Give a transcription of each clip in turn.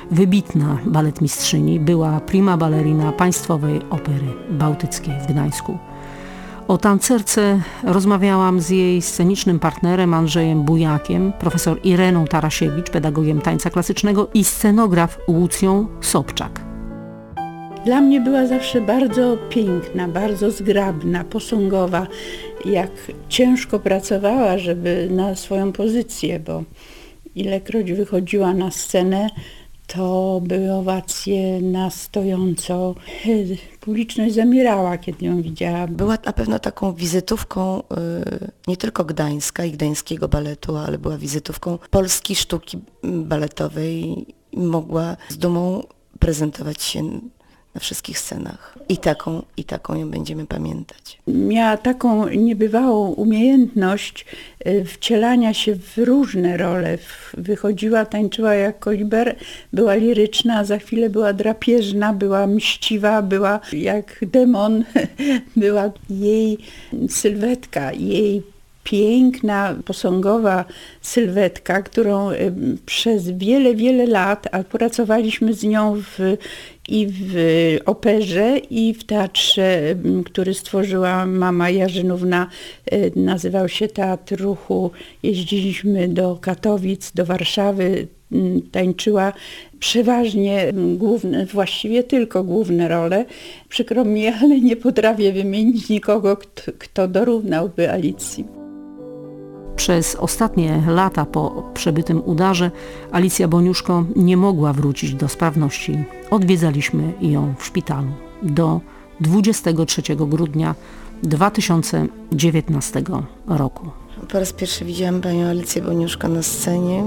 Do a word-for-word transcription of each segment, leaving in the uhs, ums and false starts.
wybitna baletmistrzyni, była prima ballerina Państwowej Opery Bałtyckiej w Gdańsku. O tancerce rozmawiałam z jej scenicznym partnerem Andrzejem Bujakiem, profesor Ireną Tarasiewicz, pedagogiem tańca klasycznego i scenograf Łucją Sobczak. Dla mnie była zawsze bardzo piękna, bardzo zgrabna, posągowa. Jak ciężko pracowała, żeby na swoją pozycję, bo ilekroć wychodziła na scenę, to były owacje na stojąco. Publiczność zamierała, kiedy ją widziała. Była na pewno taką wizytówką y, nie tylko Gdańska i gdańskiego baletu, ale była wizytówką polskiej sztuki baletowej i mogła z dumą prezentować się na wszystkich scenach. I taką, i taką ją będziemy pamiętać. Miała taką niebywałą umiejętność wcielania się w różne role. Wychodziła, tańczyła jak koliber, była liryczna, a za chwilę była drapieżna, była mściwa, była jak demon. Była jej sylwetka, jej piękna, posągowa sylwetka, którą przez wiele, wiele lat, a pracowaliśmy z nią w, i w operze, i w teatrze, który stworzyła mama Jarzynówna, nazywał się Teatr Ruchu. Jeździliśmy do Katowic, do Warszawy, tańczyła przeważnie główne, właściwie tylko główne role. Przykro mi, ale nie potrafię wymienić nikogo, kto, kto dorównałby Alicji. Przez ostatnie lata po przebytym udarze Alicja Boniuszko nie mogła wrócić do sprawności. Odwiedzaliśmy ją w szpitalu do dwudziestego trzeciego grudnia dwa tysiące dziewiętnastego roku. Po raz pierwszy widziałam panią Alicję Boniuszko na scenie,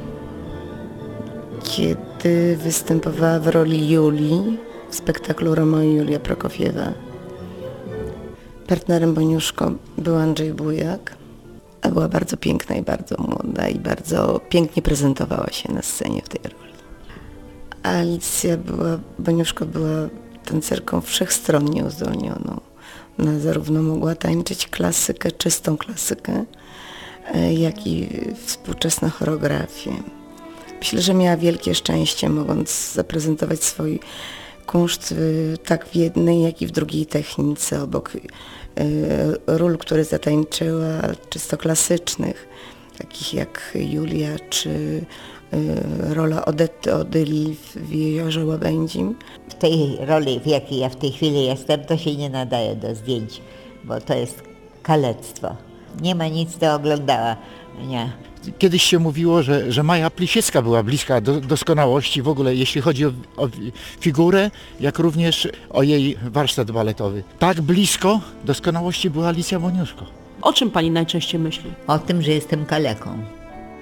kiedy występowała w roli Julii w spektaklu Romeo i Julia Prokofiewa. Partnerem Boniuszko był Andrzej Bujak. A była bardzo piękna i bardzo młoda i bardzo pięknie prezentowała się na scenie w tej roli. Alicja była, Boniuszko była tancerką wszechstronnie uzdolnioną. Ona zarówno mogła tańczyć klasykę, czystą klasykę, jak i współczesną choreografię. Myślę, że miała wielkie szczęście, mogąc zaprezentować swój kunszt tak w jednej, jak i w drugiej technice, obok ról, które zatańczyła, czysto klasycznych, takich jak Julia czy rola Odety Odyli w Jeziorze Łabędzim. W tej roli, w jakiej ja w tej chwili jestem, to się nie nadaje do zdjęć, bo to jest kalectwo. Nie ma nic do oglądała. Nie. Kiedyś się mówiło, że, że Maja Plisiecka była bliska do doskonałości w ogóle, jeśli chodzi o, o figurę, jak również o jej warsztat baletowy. Tak blisko doskonałości była Alicja Boniuszko. O czym pani najczęściej myśli? O tym, że jestem kaleką.